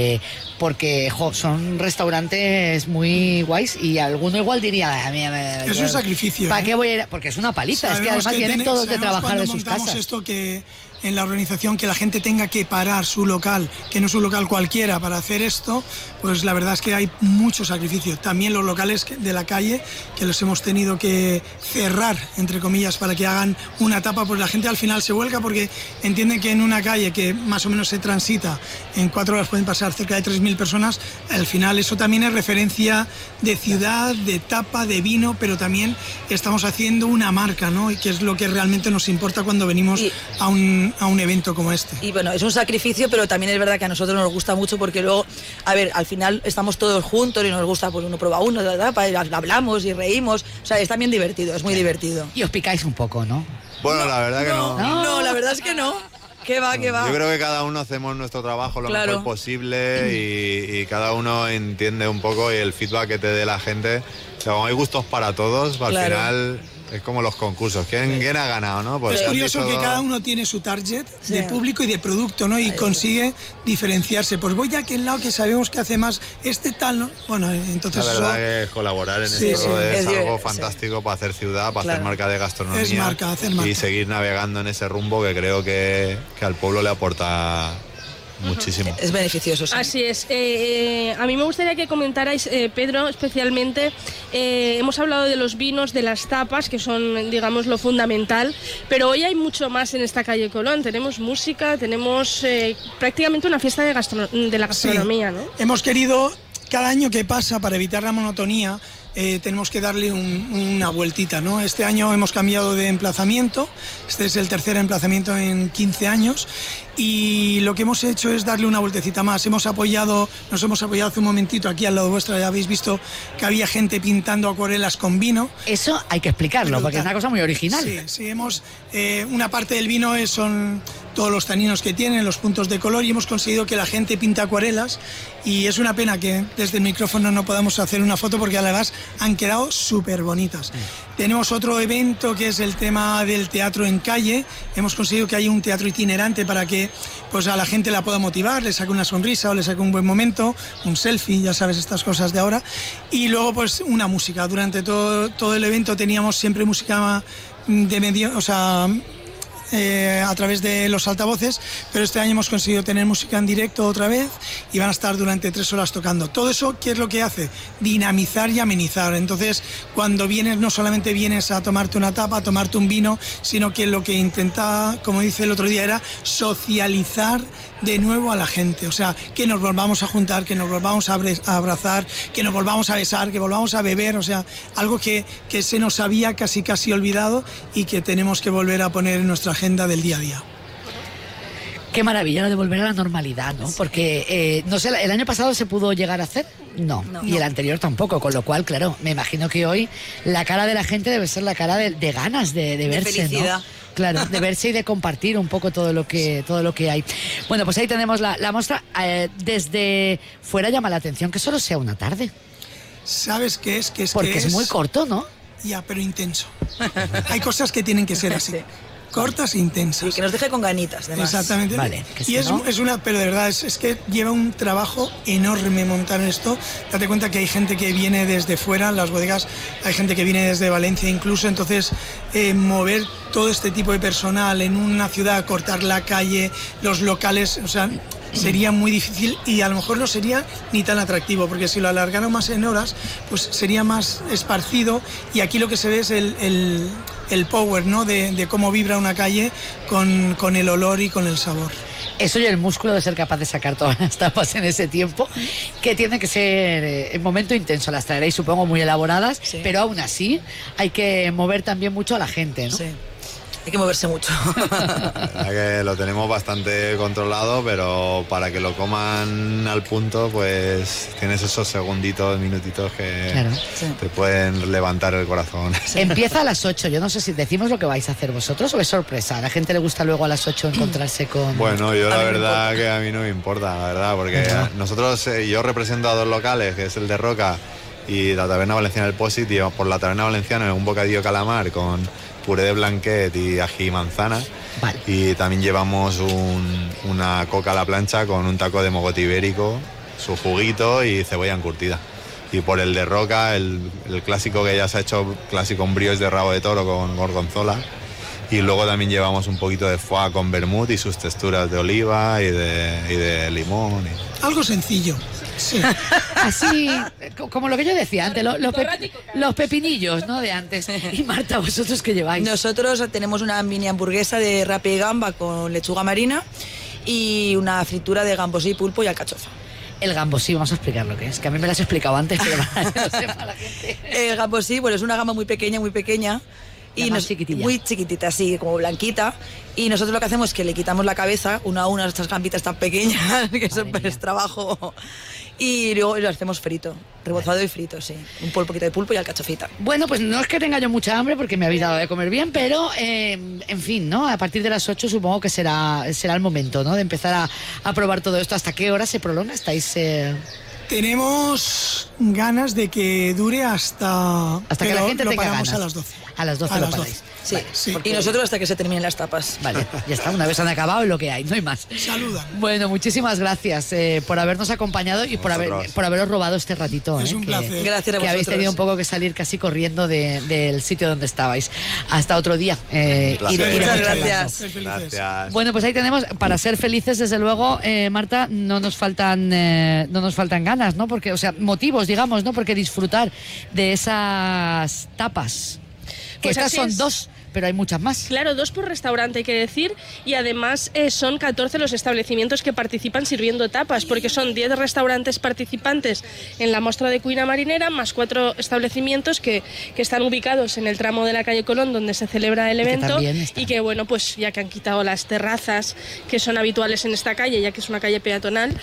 porque son restaurantes muy guays y alguno igual diría... Es un sacrificio. ¿Para qué voy a ir? Porque es una paliza, es que además vienen todos de trabajar de sus casas. Esto que en la organización, que la gente tenga que parar su local, que no es un local cualquiera, para hacer esto, pues la verdad es que hay mucho sacrificio. También los locales de la calle, que los hemos tenido que cerrar, entre comillas, para que hagan una tapa, pues la gente al final se vuelca porque entienden que en una calle que más o menos se transita, en 4 horas pueden pasar cerca de 3.000 personas, al final eso también es referencia de ciudad, de tapa, de vino, pero también estamos haciendo una marca, ¿no? Y que es lo que realmente nos importa cuando venimos a un evento como este. Y bueno, es un sacrificio, pero también es verdad que a nosotros nos gusta mucho porque luego, a ver, al final estamos todos juntos y nos gusta, pues uno prueba uno, hablamos y reímos, o sea, es también divertido, es muy divertido. Y os picáis un poco, ¿no? Bueno, la verdad que no. No, la verdad es que no. ¿Qué va? Yo creo que cada uno hacemos nuestro trabajo lo mejor posible y cada uno entiende un poco, y el feedback que te dé la gente. O sea, como hay gustos para todos, al final es como los concursos. ¿Quién ha ganado, no? Pues es curioso que cada uno tiene su target de público y de producto, ¿no? Y consigue diferenciarse. Pues voy a aquel lado que sabemos que hace más este tal, ¿no? Bueno, entonces la verdad que colaborar en esto es algo fantástico para hacer ciudad, para hacer marca de gastronomía. Es marca, hacer marca. Y seguir navegando en ese rumbo que creo que al pueblo le aporta muchísimo. Es beneficioso. Sí. Así es. A mí me gustaría que comentarais, Pedro, especialmente, hemos hablado de los vinos, de las tapas, que son, digamos, lo fundamental, pero hoy hay mucho más en esta calle Colón. Tenemos música, tenemos prácticamente una fiesta de la gastronomía, ¿no? Hemos querido, cada año que pasa, para evitar la monotonía, tenemos que darle una vueltita, ¿no? Este año hemos cambiado de emplazamiento, este es el tercer emplazamiento en 15 años, y lo que hemos hecho es darle una vueltecita más. Nos hemos apoyado hace un momentito aquí al lado vuestro, ya habéis visto que había gente pintando acuarelas con vino. Eso hay que explicarlo, porque es una cosa muy original. Sí, una parte del vino son todos los taninos que tienen, los puntos de color, y hemos conseguido que la gente pinte acuarelas, y es una pena que desde el micrófono no podamos hacer una foto porque además han quedado súper bonitas. Tenemos otro evento que es el tema del teatro en calle. Hemos conseguido que haya un teatro itinerante para que pues a la gente la pueda motivar, le saque una sonrisa o le saque un buen momento, un selfie, ya sabes, estas cosas de ahora. Y luego pues una música. Durante todo el evento teníamos siempre música de medio, o sea, a través de los altavoces, pero este año hemos conseguido tener música en directo otra vez y van a estar durante 3 horas tocando. Todo eso, ¿qué es lo que hace? Dinamizar y amenizar. Entonces, cuando vienes, no solamente vienes a tomarte una tapa, a tomarte un vino, sino que lo que intentaba, como dice el otro día, era socializar de nuevo a la gente. O sea, que nos volvamos a juntar, que nos volvamos a abrazar, que nos volvamos a besar, que volvamos a beber. O sea, algo que se nos había casi olvidado y que tenemos que volver a poner en nuestra agenda del día a día. Qué maravilla lo de volver a la normalidad, ¿no? Porque, no sé, ¿el año pasado se pudo llegar a hacer? No. Y el anterior tampoco, con lo cual, claro, me imagino que hoy la cara de la gente debe ser la cara de ganas de verse, felicidad. ¿no? Claro, de verse y de compartir un poco todo lo que hay. Bueno, pues ahí tenemos la muestra. Desde fuera llama la atención que solo sea una tarde. ¿Sabes qué es? Porque es muy corto, ¿no? Ya, pero intenso. Hay cosas que tienen que ser así. Cortas e intensas. Y que nos deje con ganitas, además. Exactamente. Vale, y es una, pero de verdad, es que lleva un trabajo enorme montar esto. Date cuenta que hay gente que viene desde fuera, las bodegas, hay gente que viene desde Valencia incluso, entonces mover todo este tipo de personal en una ciudad, cortar la calle, los locales, o sea, sería muy difícil y a lo mejor no sería ni tan atractivo, porque si lo alargaron más en horas, pues sería más esparcido, y aquí lo que se ve es el power, ¿no? De cómo vibra una calle con el olor y con el sabor. Eso y el músculo de ser capaz de sacar todas las tapas en ese tiempo, que tiene que ser en momento intenso. Las traeréis, supongo, muy elaboradas, pero aún así hay que mover también mucho a la gente, ¿no? Sí. Hay que moverse mucho. La verdad que lo tenemos bastante controlado, pero para que lo coman al punto, pues tienes esos segunditos, minutitos que te pueden levantar el corazón. Empieza a las 8. Yo no sé si decimos lo que vais a hacer vosotros o es sorpresa. A la gente le gusta luego a las 8 encontrarse con... Bueno, yo la verdad que a mí no me importa, la verdad, porque nosotros, yo represento a 2 locales, que es el de Roca y la Taberna Valenciana del Posit, y por la Taberna Valenciana un bocadillo calamar con puré de blanquet y ají y manzana. Vale. Y también llevamos una coca a la plancha con un taco de mogote ibérico, su juguito y cebolla encurtida. Y por el de Roca, el clásico que ya se ha hecho, clásico, un brioche de rabo de toro con gorgonzola Y luego también llevamos un poquito de foie con vermut y sus texturas de oliva y de limón. Algo sencillo. Sí. Así, como lo que yo decía antes, los pepinillos, ¿no?, de antes. Y Marta, ¿vosotros qué lleváis? Nosotros tenemos una mini hamburguesa de rape y gamba con lechuga marina y una fritura de gambosí y pulpo y alcachofa. El gambosí, vamos a explicar lo que es, que a mí me lo has explicado antes, pero no sepa la gente. El gambosí, bueno, es una gamba muy pequeña. Y muy chiquitita, así, como blanquita. Y nosotros lo que hacemos es que le quitamos la cabeza, una a una, estas gambitas tan pequeñas, que es trabajo. Y luego lo hacemos frito, rebozado y frito, sí. Un poquito de pulpo y alcachofita. Bueno, pues no es que tenga yo mucha hambre, porque me habéis dado de comer bien, pero, en fin, ¿no? A partir de las 8 supongo que será el momento, ¿no?, de empezar a probar todo esto. ¿Hasta qué hora se prolonga? ¿Estáis...? Tenemos ganas de que dure hasta que la gente tenga ganas. A las 12. A las 12 lo paráis. Sí, vale, sí. Y nosotros hasta que se terminen las tapas. Vale, ya está, una vez han acabado lo que hay, no hay más. Saludan. Bueno, muchísimas gracias por habernos acompañado y por haberos robado este ratito. Es un placer. Gracias a vosotros. Que habéis tenido un poco que salir casi corriendo del sitio donde estabais. Hasta otro día. Muchas gracias. Bueno, pues ahí tenemos, para ser felices, desde luego, Marta, no nos faltan ganas, ¿no? Porque, o sea, motivos, digamos, ¿no? Porque disfrutar de esas tapas, que pues estas son 2, pero hay muchas más. Claro, 2 por restaurante, hay que decir, y además son 14 los establecimientos que participan sirviendo tapas, porque son 10 restaurantes participantes en la muestra de cuina marinera, más 4 establecimientos que están ubicados en el tramo de la calle Colón, donde se celebra el evento, y que, bueno, pues ya que han quitado las terrazas que son habituales en esta calle, ya que es una calle peatonal,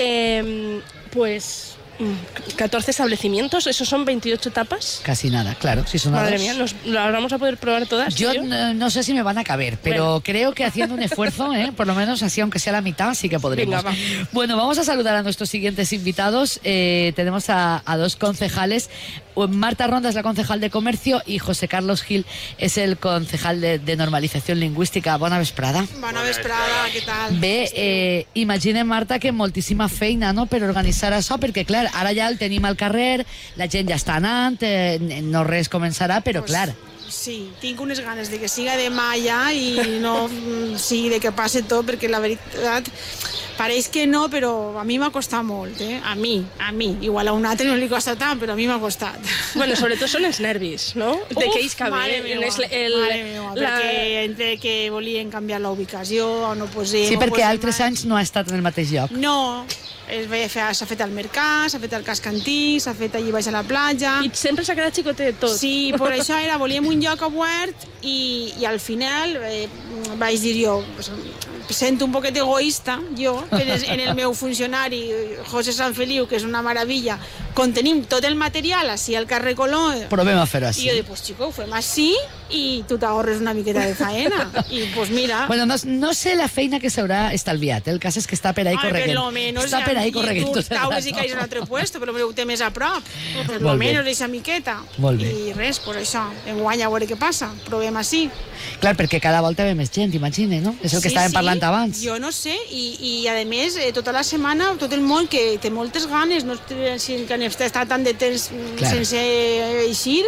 pues 14 establecimientos, ¿esos son 28 tapas? Casi nada, claro. Si son Madre mía, ¿las vamos a poder probar todas? Yo no sé si me van a caber, pero creo que haciendo un esfuerzo, por lo menos así, aunque sea la mitad, sí que podremos. Venga, va. Bueno, vamos a saludar a nuestros siguientes invitados. Tenemos a 2 concejales. Marta Ronda es la concejal de Comercio y José Carlos Gil es el concejal de Normalització Lingüística. Bona vesprada. Bona vesprada, què tal? Bé, imaginem, Marta, que moltíssima feina, no?, per organitzar això, perquè, clar, ara ja el tenim al carrer, la gent ja està anant, no res començarà, però, clar... Sí, tinc unes ganes de que siga demà ja i no sigui de que passe tot, perquè la veritat pareix que no, però a mi m'ha costat molt, A mi. Igual a un altre no li costa tant, però a mi m'ha costat. Bueno, sobretot són els nervis, no? De que ells canvien. Mare meva, perquè entre que volien canviar la ubicació o no posem... Sí, perquè altres anys no ha estat en el mateix lloc. No, s'ha fet al mercat, s'ha fet al casc antic, s'ha fet allí baix a la platja... I sempre s'ha quedat xicotet tot. Sí, per això volíem un lloc obert i al final vaig dir jo, sento un poquet egoista, jo, que en el meu funcionari, José Sanfeliu, que és una meravella, com tenim tot el material així al carrer Colón... Provem a fer així. I jo dic, pues chico, ho fem així i tu t'ahorres una miqueta de faena. I pues mira... Bueno, no sé la feina que s'haurà estalviat, el cas és que està per ahí correguent. Per lo menos, està per ahí correguent. Tu taules i caigues a un altre puesto, però ho té més a prop. Per lo menos eixa miqueta. Molt bé. I res, per això, enguany a veure què passa, provem així. Clar, perquè cada volta ve més gent, imagina, no? És el que estàvem parlant abans. Jo no sé, i a més, tota la setmana, tot el món que té moltes ganes, no que han estat tant de temps sense eixir,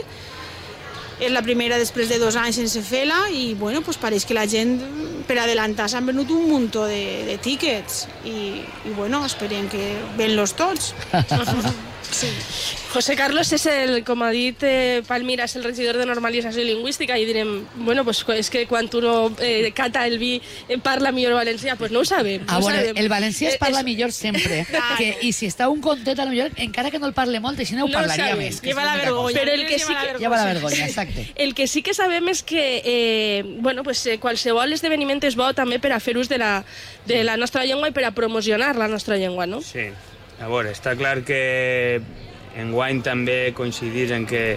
és la primera després de 2 anys sense fer-la i, bueno, pues pareix que la gent, per adelantar, s'han venut un muntó de tíquets i bueno, esperem que ven-los tots. Sí. José Carlos és com ha dit Palmira, és el regidor de Normalització Lingüística i direm, bueno, pues és que quan uno cata el vi parla millor valencià, pues no ho sabem. El valencià es parla millor sempre, i si està un content, potser, encara que no el parle molt, així no ho parlaria més. Lleva la vergonya. Però el que sí que... Lleva la vergonya, exacte. El que sí que sabem és que bueno, pues, qualsevol esdeveniment és bo també per a fer ús de la nostra llengua i per a promocionar la nostra llengua, no? Sí. A veure, està clar que enguany també coincidís en que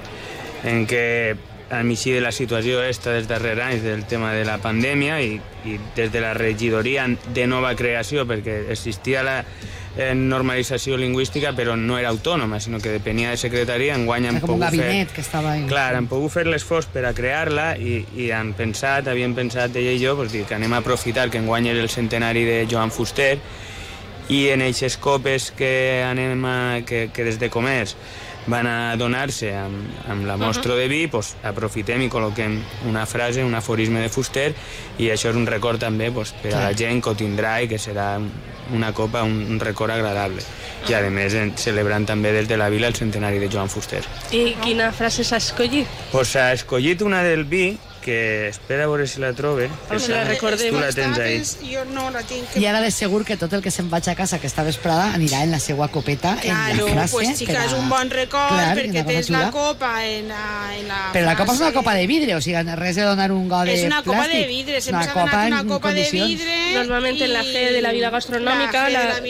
al mig de la situació esta dels darrers anys del tema de la pandèmia i des de la regidoria de nova creació, perquè existia la normalització lingüística però no era autònoma, sinó que depenia de secretaria, enguany han pogut fer... Clar, han pogut fer l'esforç per a crear-la i havien pensat, ella i jo, que anem a aprofitar que enguany és el centenari de Joan Fuster i en eixes copes que des de comerç van a donar-se amb la mostra de vi, doncs aprofitem i col·loquem una frase, un aforisme de Fuster, i això és un record també per a la gent que ho tindrà i que serà una copa, un record agradable. I a més celebrant també des de la vila el centenari de Joan Fuster. I quina frase s'ha escollit? Pues s'ha escollit una del vi, que espera a veure si la trobe. Si la recordem. Tu la tens ahí. Jo no la tinc. I ara de segur que tot el que se'n vaig a casa aquesta vesprada anirà en la seva copeta, en la frase. Pues xica, és un bon record, perquè tens la copa en la Però la copa és una copa de vidre, o sigui, res de donar un got de plàstic. És una copa de vidre, sempre s'ha donat una copa de vidre. Normalment en la G de la Vila Gastronòmica,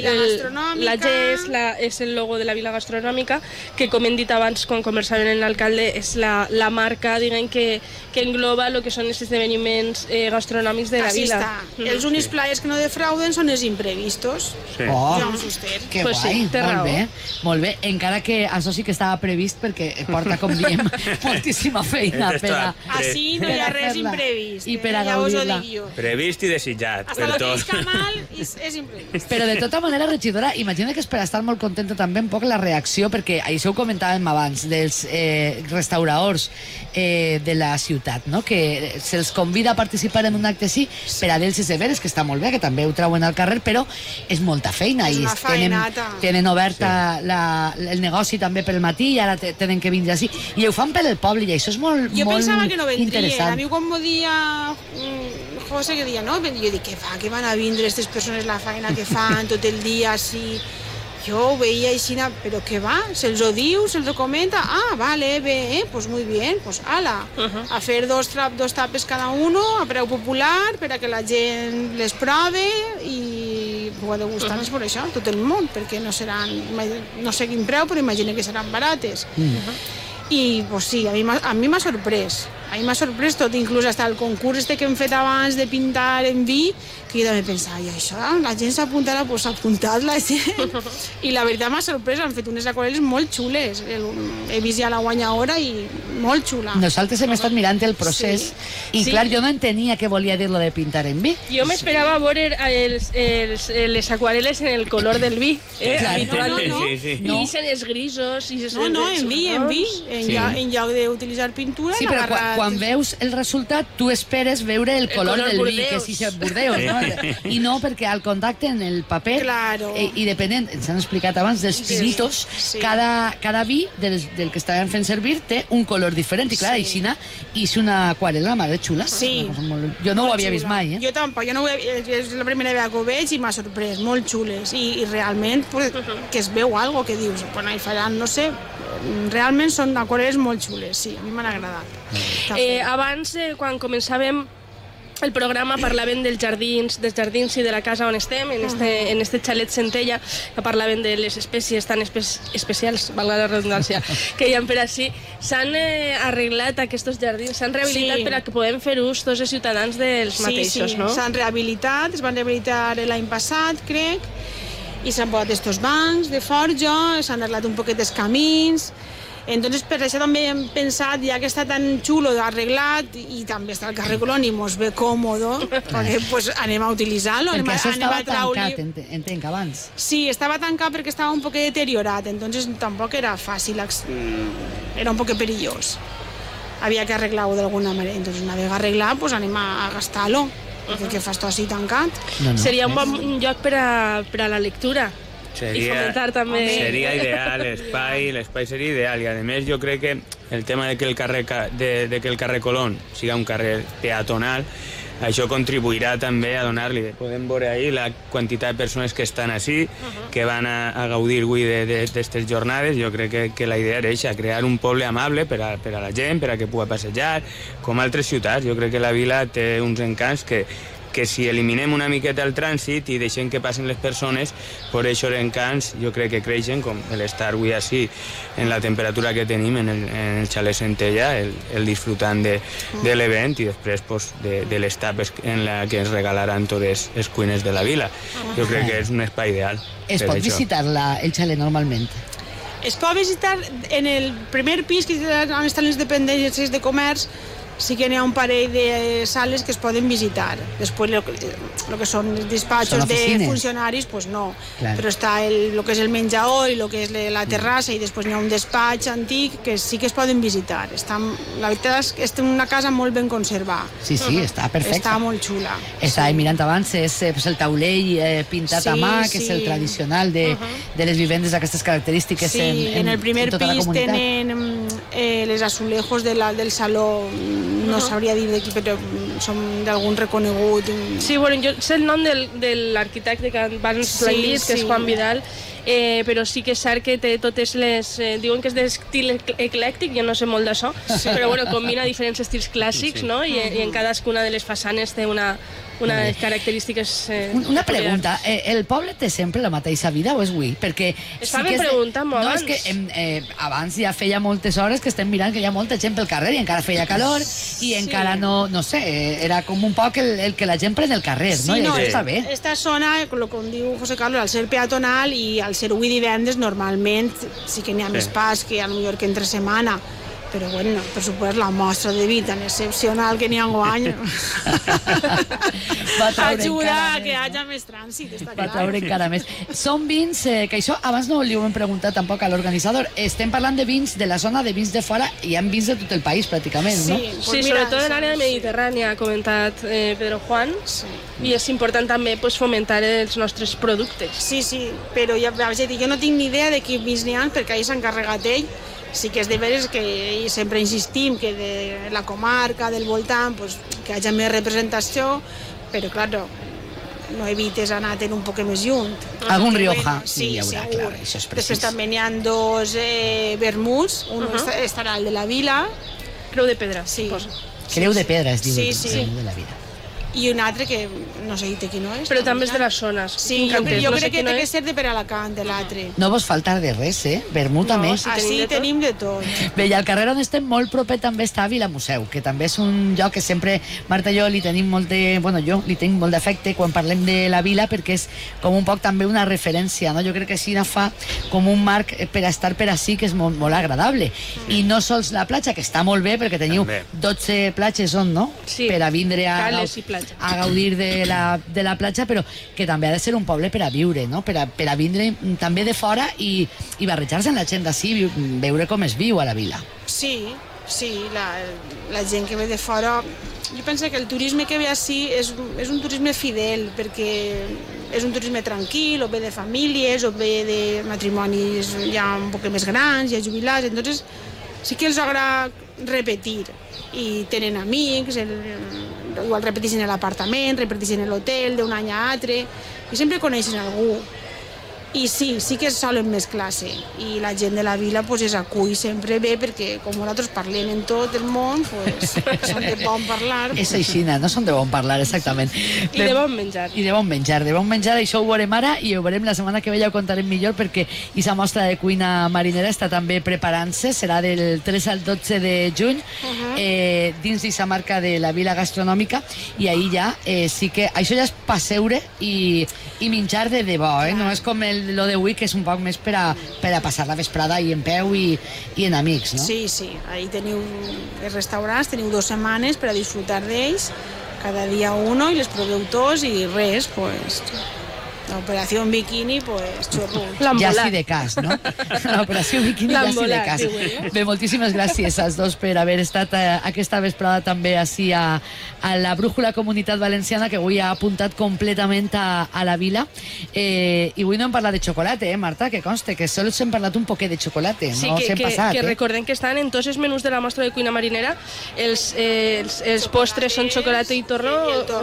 la G és el logo de la Vila Gastronòmica, que com hem dit abans quan conversaven amb l'alcalde, és la marca, diguem, que engloba el que són els esdeveniments gastronòmics de la vila. Els únics plaers que no defrauden són els imprevistos. Joan Fuster. Que guai, molt bé. Encara que això sí que estava previst perquè porta, com diem, moltíssima feina per a... Així no hi ha res imprevist. I per a gaudir-la. Previst i desitjat. Hasta el que isca mal és imprevist. Però de tota manera, regidora, imagina que és per estar molt contenta també un poc la reacció, perquè això ho comentàvem abans, dels restauradors de la ciutat, no? Que se'ls convida a participar en un acte així, per a d'ells és de veres, que està molt bé, que també ho treuen al carrer, però és molta feina, i tenen oberta el negoci també pel matí, i ara tenen que vindre així, i ho fan per el poble, i això és molt interessant. Jo pensava que no vendrien, a mi quan m'ho dia José, que dia, no? Jo dic, que van a vindre aquestes persones la feina que fan tot el dia així. Jo ho veia així, però què va? Se'ls ho diu, se'ls ho comenta? Vale, bé, pues muy bien, pues ala. A fer dos tapes cada uno, a preu popular, per a que la gent les prove i ho ha de gustar-les per això, tot el món, perquè no seran, no sé quin preu, però imagina que seran barates. I, pues sí, a mi m'ha sorprès. A mi m'ha sorprès tot, inclús hasta el concurs que hem fet abans de pintar en vi, que jo també pensava, i això, la gent s'apuntarà, doncs s'ha apuntat la gent. I la veritat m'ha sorprès, han fet unes aquarel·les molt xules. He vist ja la guanyadora i molt xula. Nosaltres hem estat mirant el procés i, clar, jo no entenia què volia dir lo de pintar en vi. Jo m'esperava veure les aquarel·les en el color del vi. No, i els grisos. No, en vi. En lloc d'utilitzar pintura, sí, però quan veus el resultat, tu esperes veure el color del vi, que és aquest Burdeos, no? I no, perquè al contacte en el paper, i depenent, ens han explicat abans, dels pinitos, cada vi del que estaven fent servir té un color diferent, i clar, així és una aquarel·la molt xula. Sí. Jo no ho havia vist mai, Jo tampoc, és la primera vegada que ho veig i m'ha sorprès, molt xules, i realment que es veu algo que dius, bueno, hi faran, no sé, realment són aquarel·les molt xules, sí, a mi m'han agradat. Abans, quan començàvem el programa, parlaven dels jardins i de la casa on estem, en este xalet Centella, que parlaven de les espècies tan especials, valga la redundància, que hi ha per així. S'han arreglat aquests jardins, s'han rehabilitat per a que podem fer ús tots els ciutadans dels mateixos, no? S'han rehabilitat, es van rehabilitar l'any passat, crec, i s'han posat estos bancs de forja, s'han arreglat un poquet els camins. Entonces, per això també hem pensat, ja que està tan xulo arreglat i també està el carrer Colón i mos ve còmodo, perquè pues, anem a utilitzar-lo. Perquè això estava tancat, entenc, abans. Sí, estava tancat perquè estava un poc deteriorat, entonces tampoc era fàcil, era un poc perillós. Havia que arreglar-ho d'alguna manera, entonces una vegada arreglat, pues anem a gastar-lo, perquè que fas tot així tancat. Seria un bon lloc per a la lectura. Seria ideal, l'espai seria ideal, i a més jo crec que el tema de que el carrer Colón siga un carrer peatonal, això contribuirà també a donar-li. Podem veure ahir la quantitat de persones que estan així, que van a gaudir avui d'aquestes jornades. Jo crec que la idea era això, crear un poble amable per a la gent, per a que pugui passejar, com altres ciutats. Jo crec que la vila té uns encants que si eliminem una miqueta el trànsit i deixem que passen les persones, per aquests encants jo crec que creixen, com l'estar avui així en la temperatura que tenim en el xalet Centella, el disfrutant de l'event i després de les tapes en la que ens regalaran totes les cuines de la vila. Jo crec que és un espai ideal. Es pot visitar el xalet normalment? Es pot visitar en el primer pis, que on estan les dependències de comerç, sí que n'hi ha un parell de sales que es poden visitar. Després, lo que són els despatxos de funcionaris, pues no. Claro. Però està lo que és el menjador i lo que és la terrassa, i després n'hi ha un despatx antic que sí que es poden visitar. La veritat és que és una casa molt ben conservada. Sí, està perfecta. Està molt xula. Estava mirant abans, és el taulell pintat a mà, que és el tradicional de les vivendes d'aquestes característiques en el primer pis tenen les azulejos del saló, no sabria dir de qui, però són d'algun reconegut. Sí, bueno, jo sé el nom de l'arquitecte que abans l'ha dit, que és Juan Vidal, però sí que és cert que té totes les... diuen que és d'estil eclèctic, jo no sé molt d'això, però bueno, combina diferents estils clàssics, no? I en cadascuna de les façanes té unes característiques... Una pregunta, el poble té sempre la mateixa vida o és avui? Perquè estàvem preguntant-m'ho abans. No, és que abans ja feia moltes hores que estem mirant que hi ha molta gent pel carrer i encara feia calor i encara no sé, era com un poc el que la gent pren el carrer, no? I això està bé. Esta zona, com diu José Carlos, al ser peatonal i al ser avui divendres, normalment sí que n'hi ha més pas que potser que entre setmana, però bueno, per supost la mostra de vi tan excepcional que n'hi ha enguany ajuda a que hi hagi més trànsit, està clar. Va treure encara més. Són vins, que això abans no li ho hem preguntat tampoc a l'organitzador, estem parlant de vins de la zona, de vins de fora, i hi ha vins de tot el país pràcticament, no? Sí, sobretot en l'àrea mediterrània, ha comentat Pedro Juan, i és important també fomentar els nostres productes. Sí, però jo no tinc ni idea de quins vins n'hi ha, perquè ahir s'ha encarregat ell. Sí que és de veres que sempre insistim que de la comarca, del voltant, que hi hagi més representació, però, clar, no evites anar un poc més lluny. Algun Rioja, sí, hi haurà, clar, això és precís. Després també n'hi ha 2 vermuts, un estarà el de la Vila. Creu de Pedra, sí. Creu de Pedra, es diu, de la Vila. I un altre que no sé quin és. Però també és de les zones. Sí, jo crec que té que ser de per Alacant, l'altre. No vos faltar de res, vermut a més. Així tenim de tot. Bé, i al carrer on estem molt proper també està Vila Museu, que també és un lloc que sempre, Marta i jo li tenim molt de... Bueno, jo li tinc molt d'afecte quan parlem de la vila, perquè és com un poc també una referència, no? Jo crec que així fa com un marc per a estar per ací, que és molt, molt agradable. I no sols la platja, que està molt bé, perquè teniu 12 platges no? Sí, per a vindre a gaudir de la platja, però que també ha de ser un poble per a viure, no? Per a vindre també de fora i barrejar-se amb la gent d'ací, veure com es viu a la vila. Sí, la gent que ve de fora... Jo penso que el turisme que ve ací és un turisme fidel, perquè és un turisme tranquil, o ve de famílies, o ve de matrimonis ja un poc més grans, ja jubilats, entonces sí que els agrada repetir i tenen amics, igual repeteixen l'apartament, repeteixen l'hotel d'un any a altre i sempre coneixen algú. I sí que solen més classe i la gent de la vila es acull sempre bé, perquè com nosaltres parlem en tot el món, són de bon parlar. És així, no? Són de bon parlar, exactament. I de bon menjar. I de bon menjar, això ho veurem ara i ho veurem la setmana que ve, ja ho contarem millor, perquè aquesta mostra de cuina marinera està també preparant-se, serà del 3 al 12 de juny, dins d'aquesta marca de la Vila Gastronòmica, i ahir ja sí que això ja és passeure i menjar de debò, no és com lo d'avui, que és un poc més per a passar la vesprada i en peu i en amics, no? Sí, ahí teniu els restaurants, teniu 2 setmanes per a disfrutar d'ells, cada dia uno, i les proveu tots i res, l'operació bikini, xurro. Ja sí de cas, no? L'operació bikini ja sí de cas. Bé, moltíssimes gràcies als dos per haver estat aquesta vesprada també així a la Brújula Comunitat Valenciana, que avui ha apuntat completament a la vila. I avui no hem parlat de xocolata, Marta, que conste, que sols hem parlat un poquet de xocolata. Sí, que recordem que estan en tots els menús de la mostra de cuina marinera. Els postres són xocolata i torró,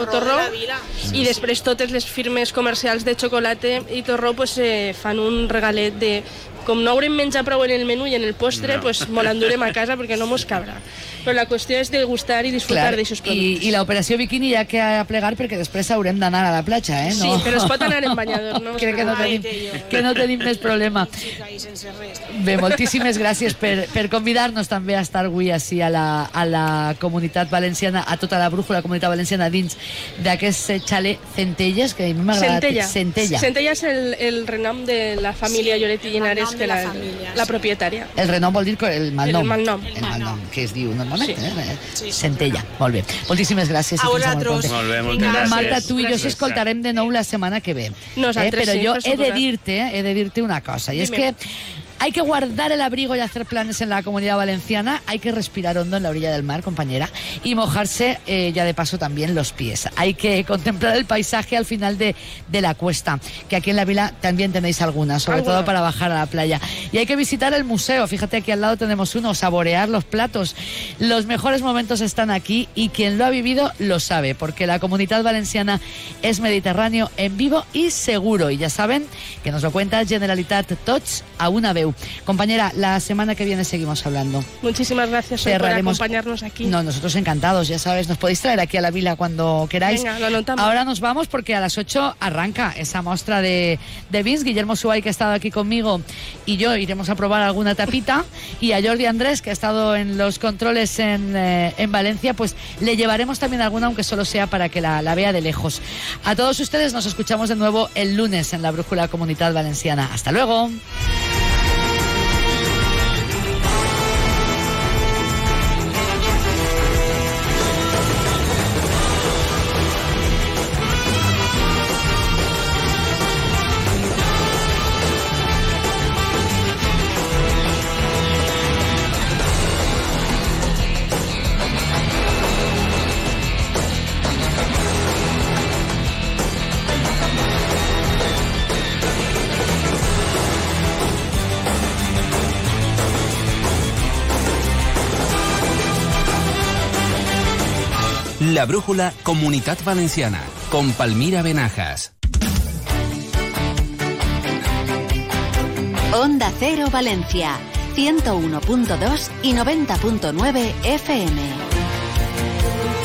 i després totes les firmes comercials de xocolata i torró fan un regalet de... Com no haurem menjat prou en el menú i en el postre, me l'endurem a casa perquè no mos cabrà. Però la qüestió és de gustar i disfrutar d'aixòs productes. I l'operació bikini ja que ha plegar, perquè després haurem d'anar a la platja, no? Sí, però es pot anar en banyador, no? Crec que no tenim més problema. Bé, moltíssimes gràcies per convidar-nos també a estar avui així a la Comunitat Valenciana, a tota la Brújula Comunitat Valenciana, dins d'aquest xalet Centelles, que a mi m'ha agradat. Centella és el renom de la família Lloret i Llinares es que la propietaria. El renom vol dir el malnom. El malnom. El malnom, que es diu normalment. Sí. Centella. Molt bé. Moltíssimes gràcies. A vosaltres. Molt bé, moltes gràcies. Marta, tu i jo s'escoltarem de nou la setmana que ve. Nosaltres, Però sí, jo per he de dir-te una cosa, y es que hay que guardar el abrigo y hacer planes en la Comunidad Valenciana, hay que respirar hondo en la orilla del mar, compañera, y mojarse ya de paso también los pies. Hay que contemplar el paisaje al final de la cuesta, que aquí en la vila también tenéis algunas, sobre todo para bajar a la playa. Y hay que visitar el museo, fíjate, aquí al lado tenemos uno, saborear los platos. Los mejores momentos están aquí y quien lo ha vivido lo sabe, porque la Comunidad Valenciana es Mediterráneo en vivo y seguro. Y ya saben que nos lo cuenta Generalitat Tots a una veu. Compañera, la semana que viene seguimos hablando. Muchísimas gracias por acompañarnos aquí. No, nosotros encantados, ya sabes, nos podéis traer aquí a la vila cuando queráis. Venga, lo anotamos. Ahora nos vamos porque a las 8 arranca esa muestra de vins. Guillermo Suay, que ha estado aquí conmigo, y yo iremos a probar alguna tapita, y a Jordi Andrés, que ha estado en los controles en Valencia, pues le llevaremos también alguna, aunque solo sea para que la vea de lejos. A todos ustedes nos escuchamos de nuevo el lunes en la Brújula Comunidad Valenciana. Hasta luego. La Brújula Comunidad Valenciana, con Palmira Benajas. Onda Cero Valencia, 101.2 y 90.9 FM.